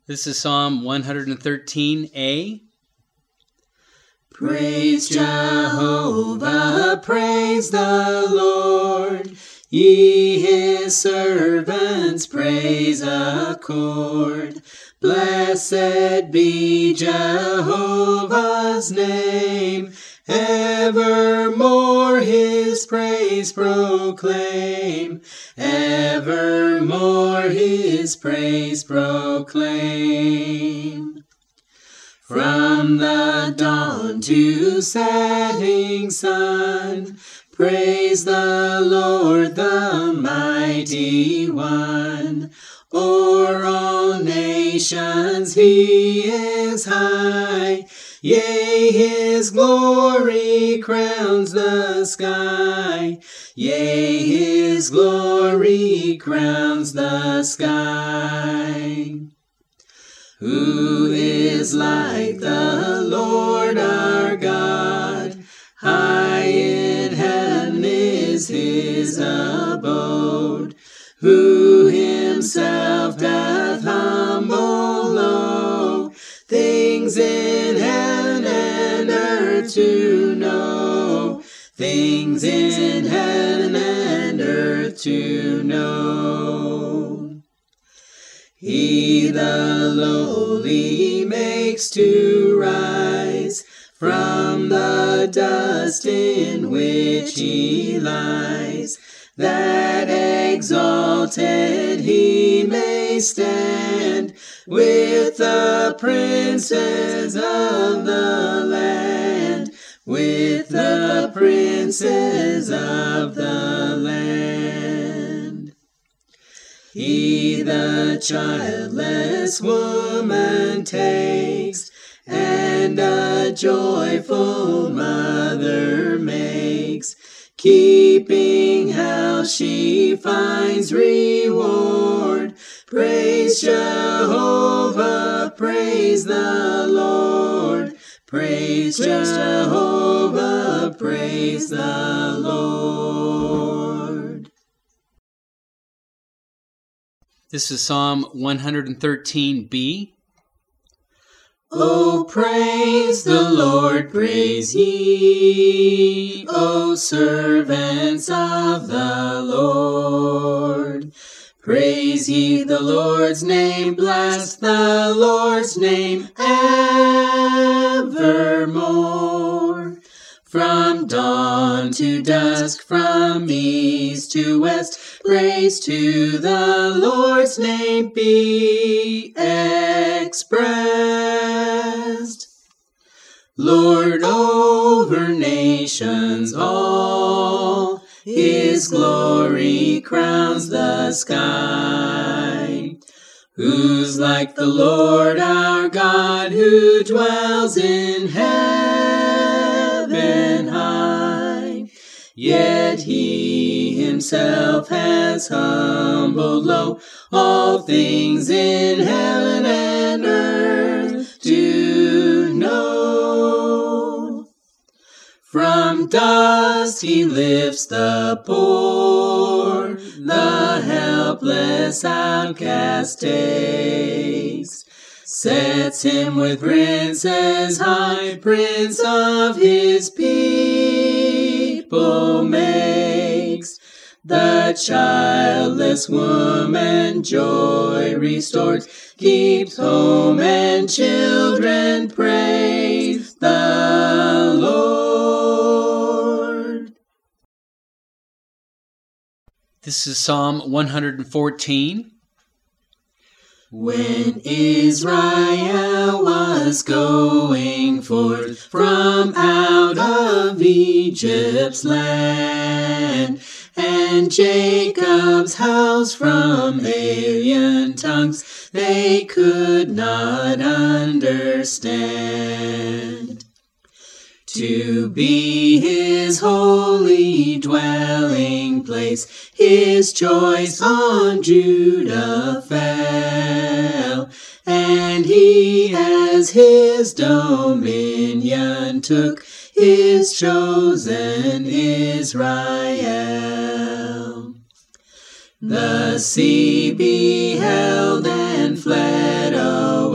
This is Psalm 113a. Praise Jehovah, praise the Lord. Ye his servants praise accord. Blessed be Jehovah's name. Evermore his praise proclaim. Evermore his praise proclaim. From the dawn to setting sun, praise the Lord, the mighty one. O'er all nations he is high, yea, his glory crowns the sky. Yea, his glory crowns the sky. Who is like the Lord our God? High in heaven is his abode. Who himself doth humble low, things in heaven and earth to know. Things in heaven and earth to know. He the lowly makes to rise from the dust in which he lies, that exalted he may stand with the princes of the land, with the princes of the land. He the childless woman takes, and a joyful mother makes, keeping house she finds reward. Praise Jehovah, praise the Lord. Praise Jehovah, praise the Lord. This is Psalm 113b. O praise the Lord, praise ye, O servants of the Lord. Praise ye the Lord's name, bless the Lord's name evermore. From dawn to dusk, from east to west, praise to the Lord's name be expressed. Lord over nations all, his glory crowns the sky. Who's like the Lord our God, who dwells in heaven high? Yet he himself has humbled low, all things in heaven and earth to know. From dust he lifts the poor, the helpless outcast takes, sets him with princes high, prince of his people makes. The childless woman joy restored, keeps home and children praise the Lord. This is Psalm 114. When Israel was going forth from out of Egypt's land, and Jacob's house from alien tongues they could not understand, to be his holy dwelling place, his choice on Judah fell, and he as his dominion took his chosen Israel. The sea beheld and fled away,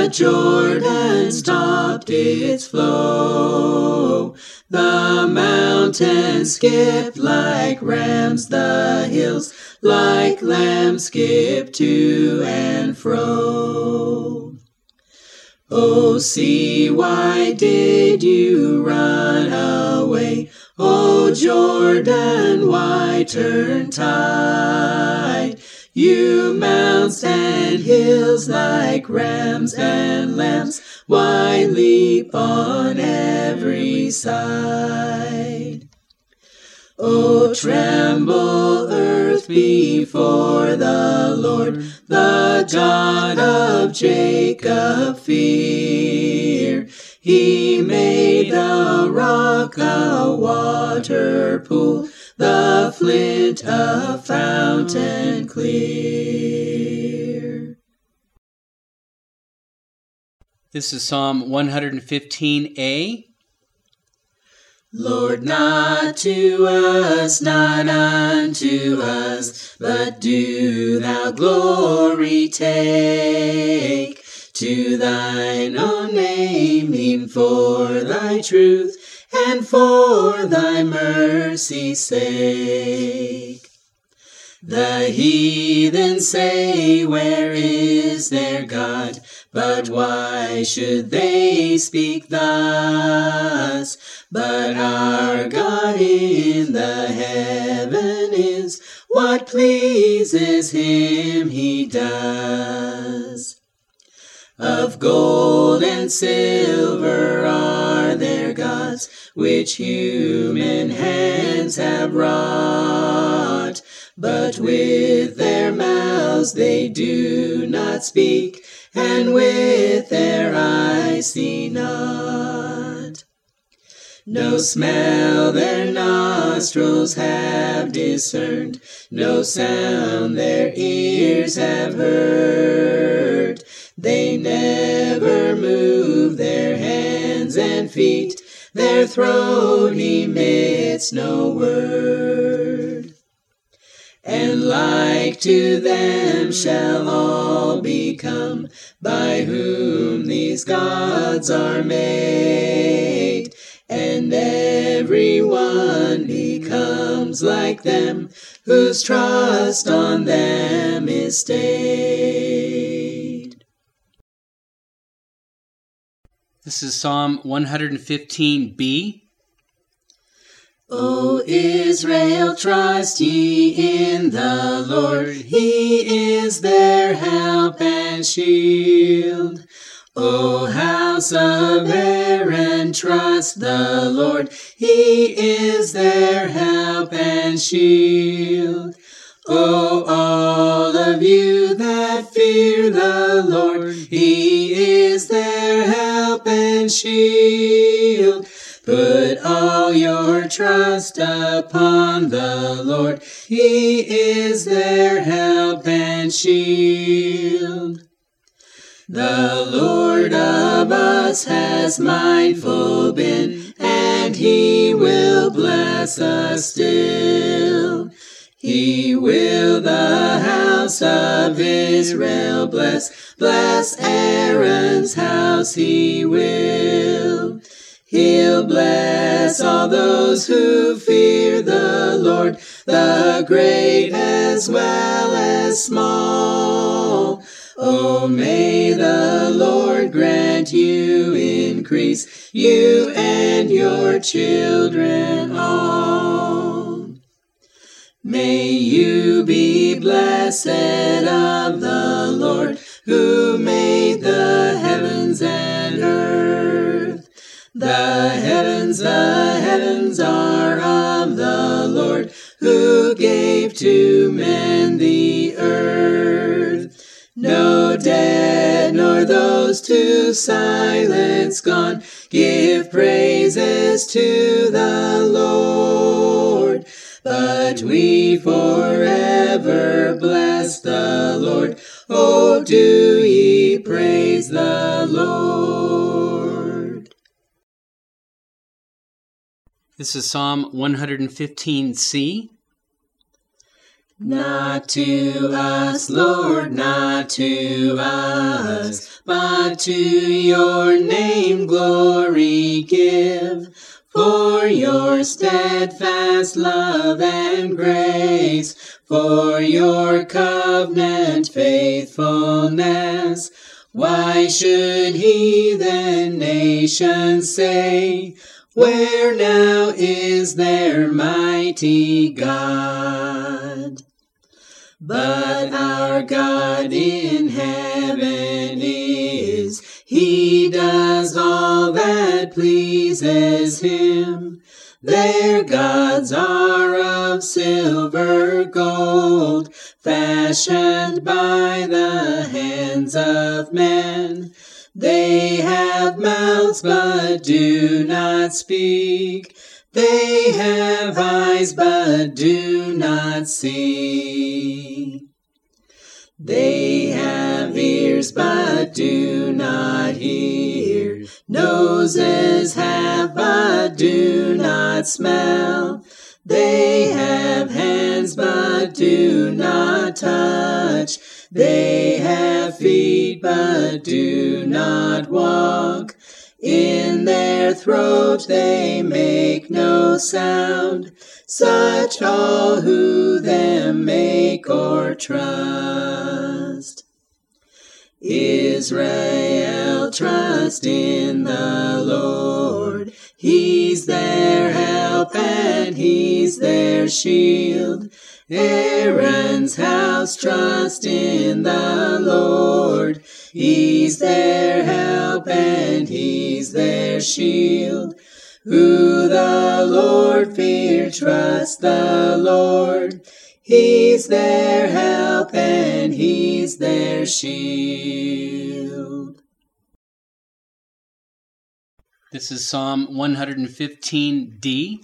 The Jordan stopped its flow. The mountains skipped like rams, the hills like lambs skip to and fro. O sea, why did you run away? O Jordan, why turn tide? You mountains and hills like rams and lambs, why leap on every side? O tremble, earth, before the Lord, the God of Jacob fear. He made the rock a water pool, the flint a fountain clear. This is Psalm 115a. Lord, not to us, not unto us, but do thou glory take. To thine own name, e'en for thy truth, and for thy mercy's sake. The heathen say, where is their God? But why should they speak thus? But our God in the heaven is, what pleases him he does. Of gold and silver are their gods, which human hands have wrought. But with their mouths they do not speak, and with their eyes see not. No smell their nostrils have discerned, no sound their ears have heard. They never move their hands and feet, their throat emits no word. And like to them shall all become, by whom these gods are made. And every one becomes like them, whose trust on them is stayed. This is Psalm 115b. O Israel, trust ye in the Lord, he is their help and shield. O house of Aaron, trust the Lord, he is their help and shield. O all of you that fear the Lord, he is their help and shield. Put all your trust upon the Lord, he is their help and shield. The Lord of us has mindful been, and he will bless us still. He will the house of Israel bless, bless Aaron's house he will. He'll bless all those who fear the Lord, the great as well as small. Oh, may the Lord grant you increase, you and your children all. May you be blessed of the Lord, who made the heavens and earth. The heavens are of the Lord, who gave to men the earth. No dead, nor those to silence gone, give praises to the Lord. But we forever bless the Lord. Oh, do ye praise the Lord. This is Psalm 115c. Not to us, Lord, not to us, but to your name glory give. For your steadfast love and grace, for your covenant faithfulness. Why should heathen nations say, where now is their mighty God? But our God in heaven is, he does all that pleases him. Their gods are of silver gold, fashioned by the hands of men. They have mouths but do not speak. They have eyes but do not see. They have ears but do not hear. Noses have but do not smell. They have hands but do not touch. They have feet but do not walk. In their throat they make no sound. Such all who them make or trust. Israel, trust in the Lord. He's their help and he's their shield. Aaron's house, trust in the Lord. He's their help and he's their shield. Who the Lord fear, trust the Lord. He's their help and he's their shield. This is Psalm 115D.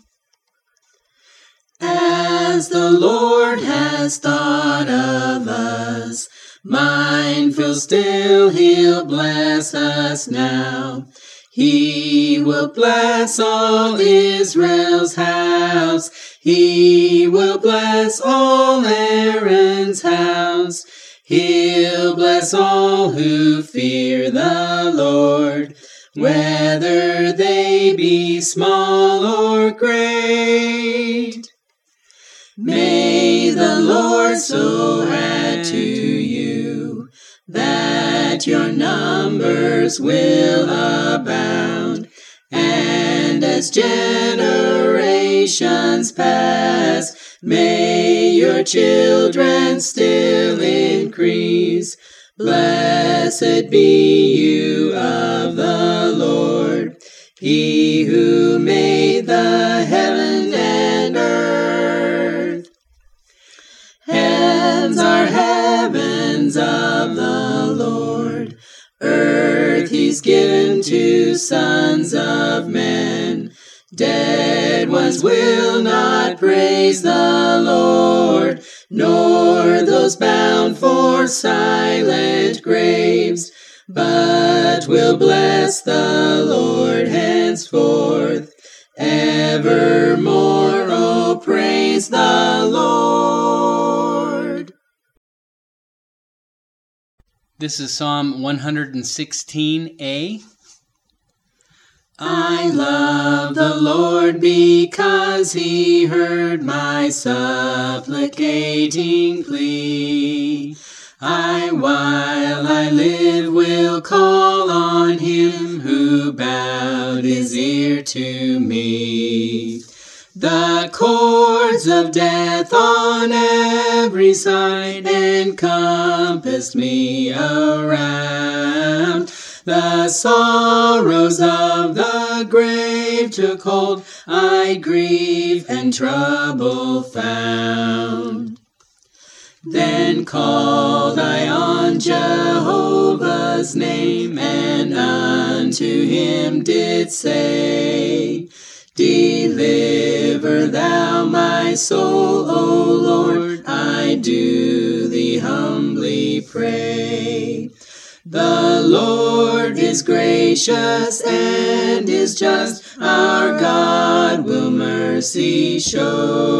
As the Lord has thought of us, mindful still, he'll bless us now. He will bless all Israel's house. He will bless all Aaron's house. He'll bless all who fear the Lord, whether they be small or great. May the Lord so add to you that your numbers will abound, and as generations pass, may your children still increase. Blessed be you of the Lord, he who made the heaven and earth. Heavens are heavens of the Lord, earth he's given to sons of men. Dead ones will not praise the Lord, nor those bound for silent graves, but will bless the Lord henceforth. Evermore, oh, praise the Lord. This is Psalm 116A. I love the Lord because he heard my supplicating plea. While I live, will call on him who bowed his ear to me. The cords of death on every side encompassed me around. The sorrows of the grave took hold, I grief and trouble found. Then called I on Jehovah's name, and unto him did say, Deliver thou my soul, O Lord, I do thee humbly pray. The Lord is gracious and is just, our God will mercy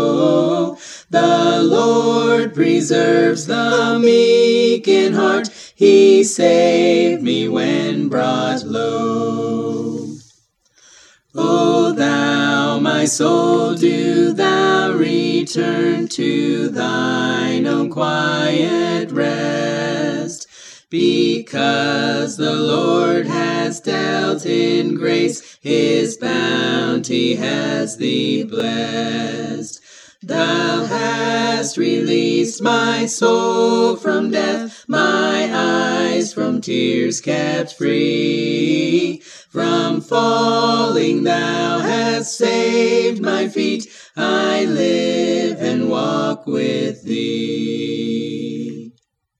show. The Lord preserves the meek in heart, He saved me when brought low. O thou, my soul, do thou return to thine own quiet rest, because the Lord has dealt in grace, his bounty has thee blessed. Thou hast released my soul from death, my eyes from tears kept free. From falling thou hast saved my feet, I live and walk with thee.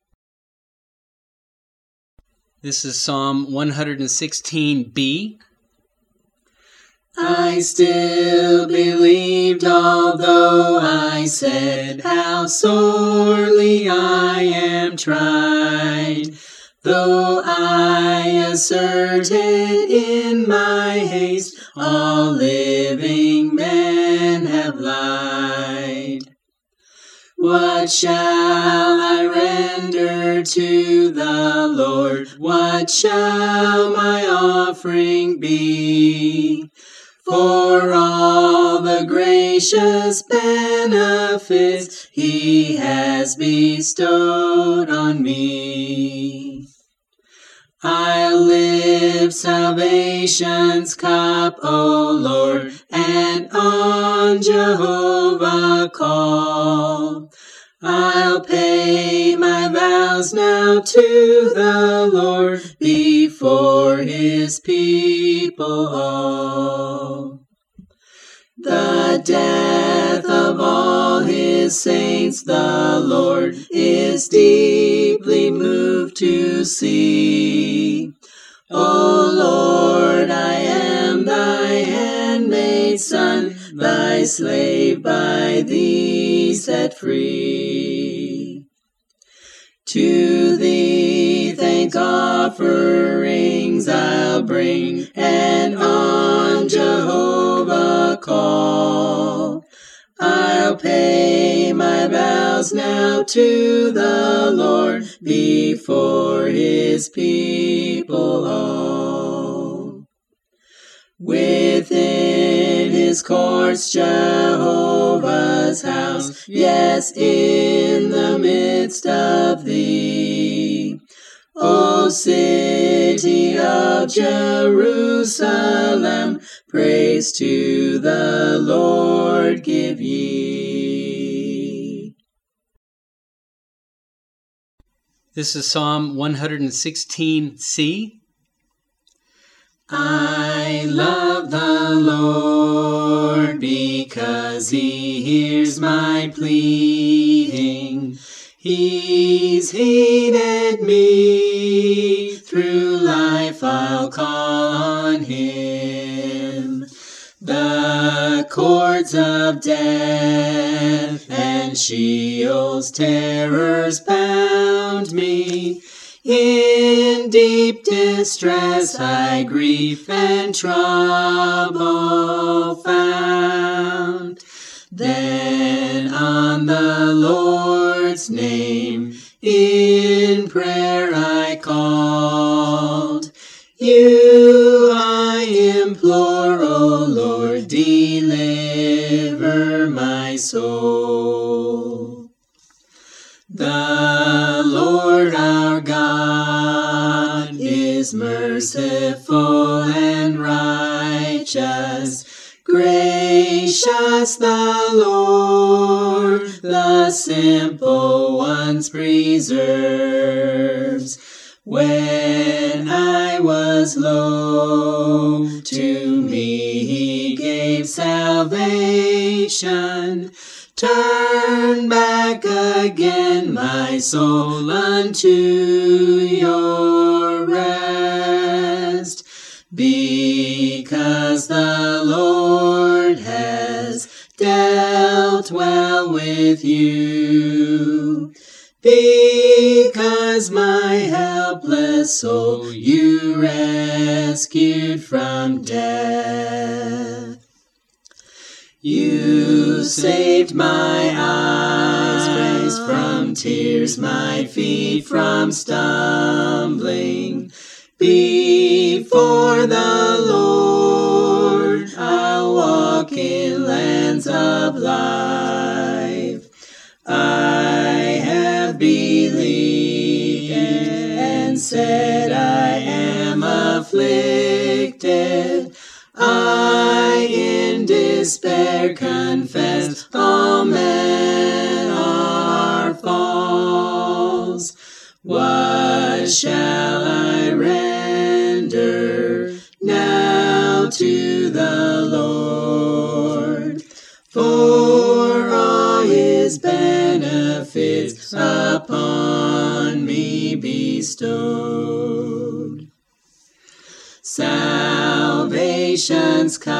This is Psalm 116b. I still believed, although I said how sorely I am tried. Though I asserted in my haste, all living men have lied. What shall I render to the Lord? What shall my offering be? For all the gracious benefits he has bestowed on me. I'll lift salvation's cup, O Lord, and on Jehovah call. I'll pay my vows now to the Lord before his people all. The death of all his saints the Lord is deeply moved to see. O Lord, I am thy handmaid's son, thy slave by thee set free. To thee thank offerings I'll bring, and on Jehovah call. I'll pay my vows now to the Lord before his people all. Within his courts Jehovah's house, yes, in the midst of thee. O city of Jerusalem, praise to the Lord give ye. This is Psalm 116c. I love the Lord because he hears my pleading. He's heeded me. Through life I'll call on him. The cords of death and Sheol's terrors bound me. In deep distress I grief and trouble found. Then on the Lord's name in prayer I called. You I implore, O Lord, deliver my soul. The Lord our God is merciful and righteous, gracious the Lord, the simple ones preserves. When I was low, to me he gave salvation. Turn back again my soul unto your rest, because the Lord has dealt well with you. Because my helpless soul you rescued from death. You saved my eyes eyes from tears, my feet from stumbling. Before the Lord I'll walk in lands of life. I have believed and said I am afflicted. I in despair confess all men are false. What shall I render now to the Lord for all his benefits upon me bestowed? Salvation's cup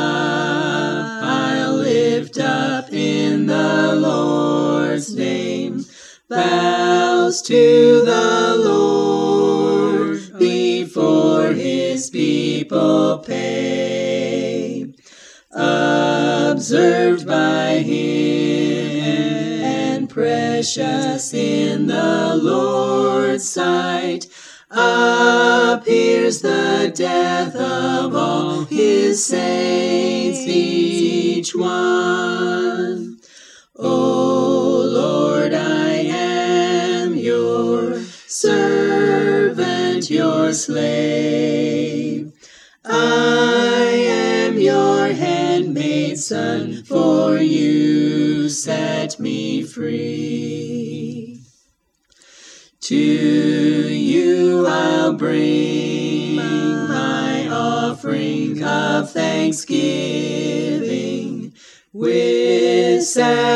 I'll lift up in the Lord's name. Vows to the Lord before his people pay. Observed by him and precious in the Lord's sight, appears the death of all his saints, each one. O Lord, I am your servant, your slave. I am your handmaid son, for you set me free. To you I'll bring my offering of thanksgiving. With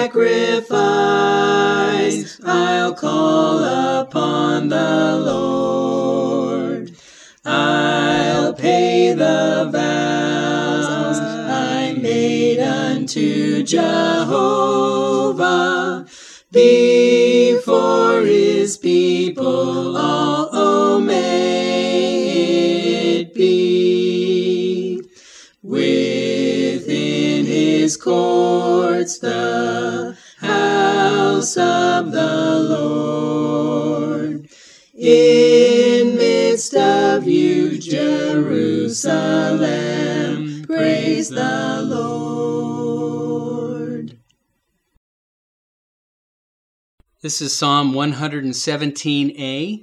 sacrifice I'll call upon the Lord. I'll pay the vows I made unto Jehovah before his people, all, oh, may it be. Within his courts, the house of the Lord. In midst of you, Jerusalem, praise the Lord. This is Psalm 117a.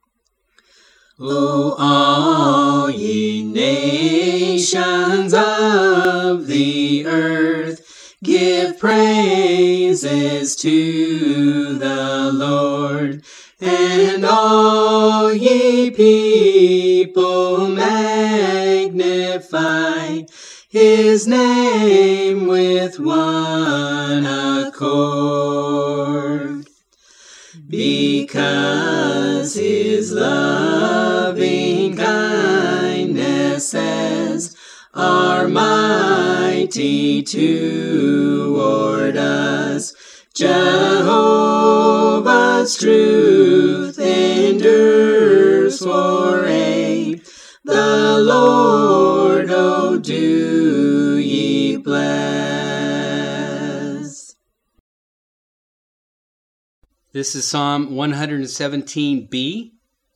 O all ye nations of the earth, give praises to the Lord. And all ye people magnify his name with one accord. Because his loving kindnesses are mighty toward us, Jehovah's truth endures for aye. The Lord, oh, do ye bless. This is Psalm 117b.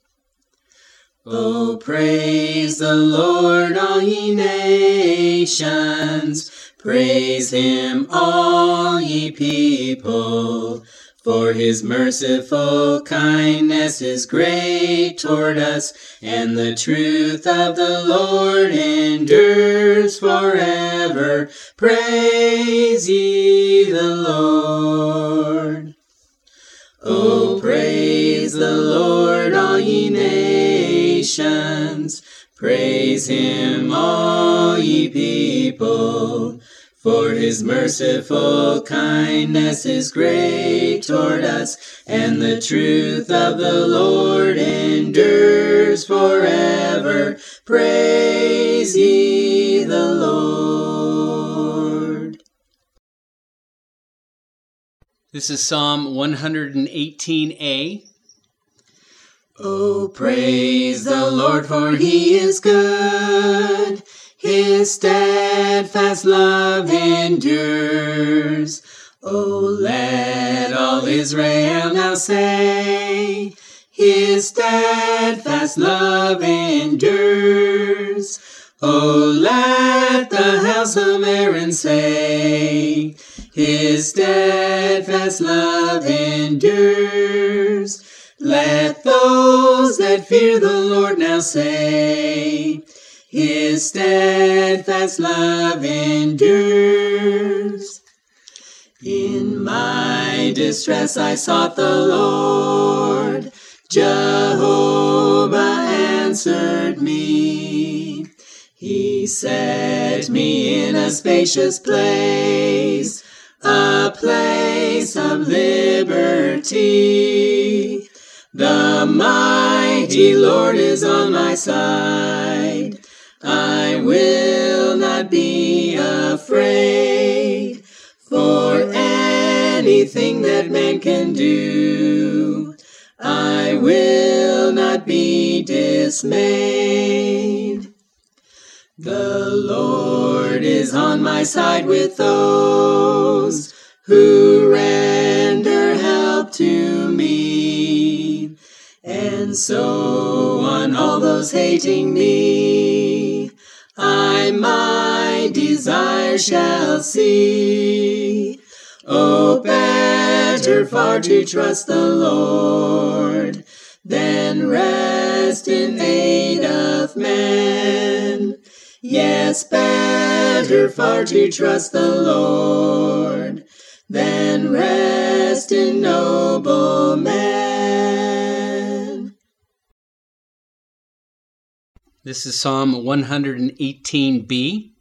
Oh, praise the Lord, all ye nations. Praise him, all ye people. For his merciful kindness is great toward us, and the truth of the Lord endures forever. Praise ye the Lord. Oh, praise the Lord, all ye nations. Praise him, all ye people. For his merciful kindness is great toward us, and the truth of the Lord endures forever. Praise ye the Lord. This is Psalm 118a. Oh, praise the Lord, for he is good. His steadfast love endures. Oh, let all Israel now say, His steadfast love endures. Oh, let the house of Aaron say, His steadfast love endures. Let those that fear the Lord now say, His steadfast love endures. In my distress I sought the Lord. Jehovah answered me. He set me in a spacious place, a place of liberty. The mighty Lord is on my side. I will not be afraid for anything that man can do. I will not be dismayed. The Lord is on my side with those who render help to me. And so on all those hating me, I my desire shall see. Oh, better far to trust the Lord than rest in aid of men. Yes, better far to trust the Lord than rest in noble men. This is Psalm 118b.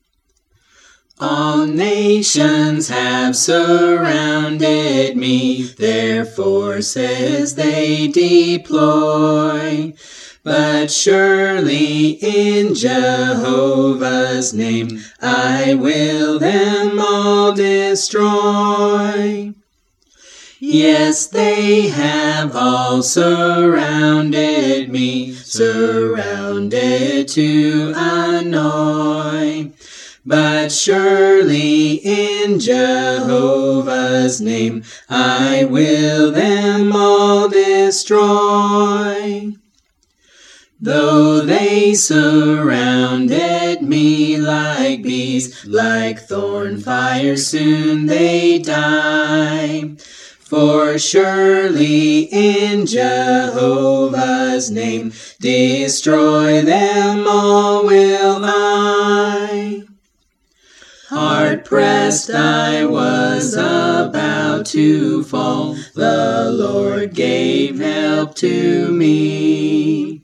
All nations have surrounded me, their forces they deploy. But surely in Jehovah's name I will them all destroy. Yes, they have all surrounded me, surrounded to annoy. But surely in Jehovah's name I will them all destroy. Though they surrounded me like bees, like thorn fire, soon they die. For surely in Jehovah's name destroy them all will I. Hard pressed I was about to fall, the Lord gave help to me.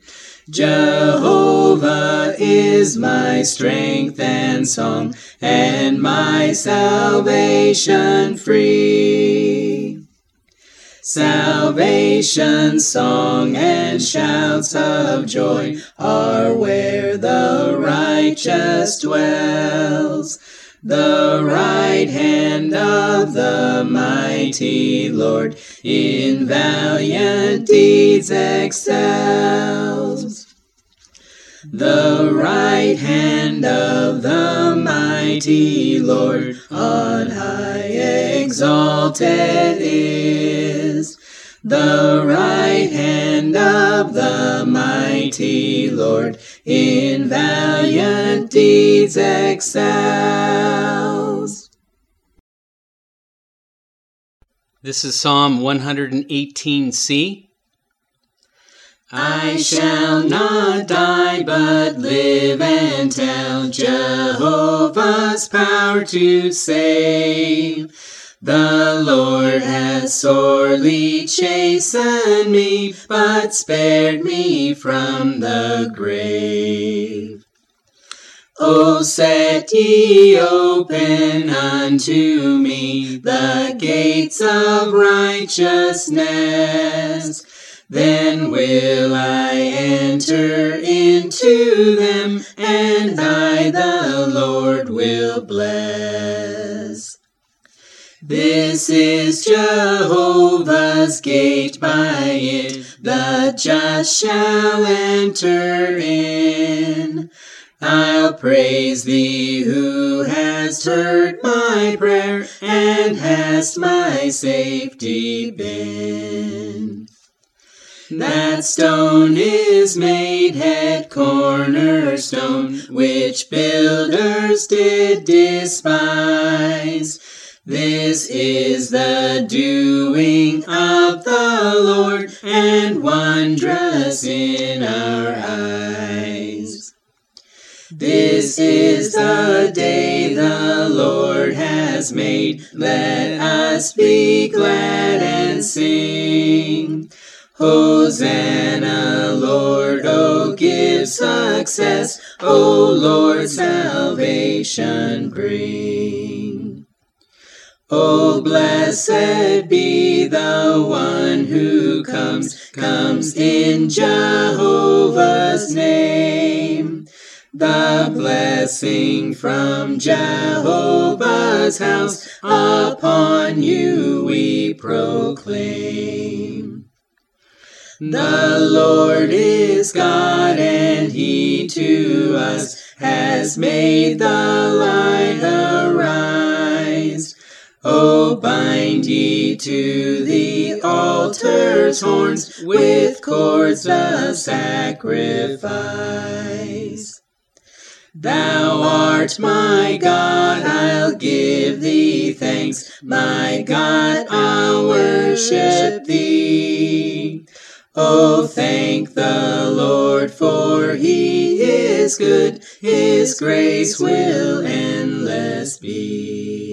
Jehovah is my strength and song, and my salvation free. Salvation, song, and shouts of joy are where the righteous dwells. The right hand of the mighty Lord in valiant deeds excels. The right hand of the mighty Lord on high exalted is. The right hand of the mighty Lord in valiant deeds excels. This is Psalm 118c. I shall not die but live and tell Jehovah's power to save. The Lord has sorely chastened me, but spared me from the grave. O set ye open unto me the gates of righteousness. Then will I enter into them, and I the Lord will bless. This is Jehovah's gate, by it the just shall enter in. I'll praise thee who hast heard my prayer and hast my safety been. That stone is made head cornerstone, which builders did despise. This is the doing of the Lord, and wondrous in our eyes. This is the day the Lord has made. Let us be glad and sing. Hosanna, Lord, O give success, O Lord, salvation bring. O blessed be the one who comes in Jehovah's name. The blessing from Jehovah's house upon you we proclaim. The Lord is God, and he to us has made the light arise. O bind ye to the altar's horns with cords the sacrifice. Thou art my God, I'll give thee thanks. My God, I'll worship thee. Oh, thank the Lord, for he is good. His grace will endless be.